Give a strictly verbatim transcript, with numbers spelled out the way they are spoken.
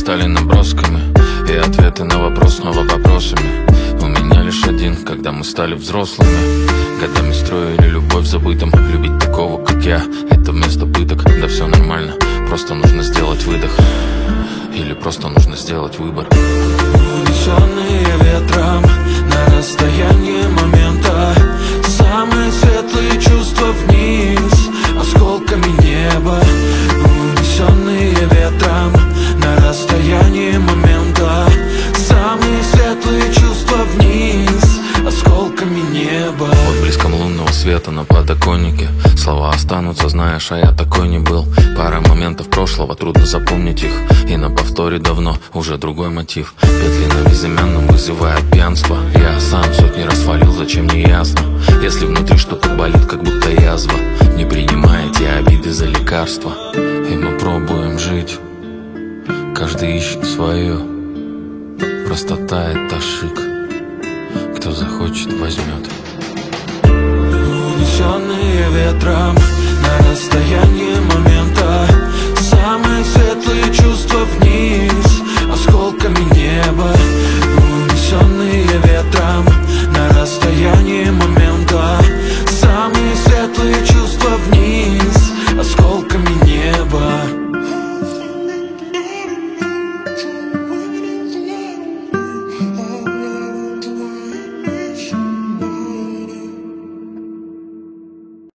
стали набросками, и ответы на вопрос снова вопросами. У меня лишь один, когда мы стали взрослыми. Годами строили любовь в забытом. Любить такого, как я, это вместо пыток. Да все нормально, просто нужно сделать выдох. Или просто нужно сделать выбор. Унесенные ветром на расстоянии момента, самые светлые чувства вниз осколками неба. Унесенные ветром на расстоянии момента, самые светлые чувства вниз осколками неба. Под блеском лунного света на подоконнике слова останутся, знаешь, а я такой не был. Пара моментов прошлого, трудно запомнить их. И на повторе давно уже другой мотив. Петли на безымянном вызывают пьянство. Я сам сотни раз валил, зачем не ясно. Если внутри что-то болит, как будто язва, не принимая эти обиды за лекарства. И мы пробуем жить, каждый ищет свое. Простота — это шик, кто захочет, возьмет. Унесенные ветром на расстоянии момента,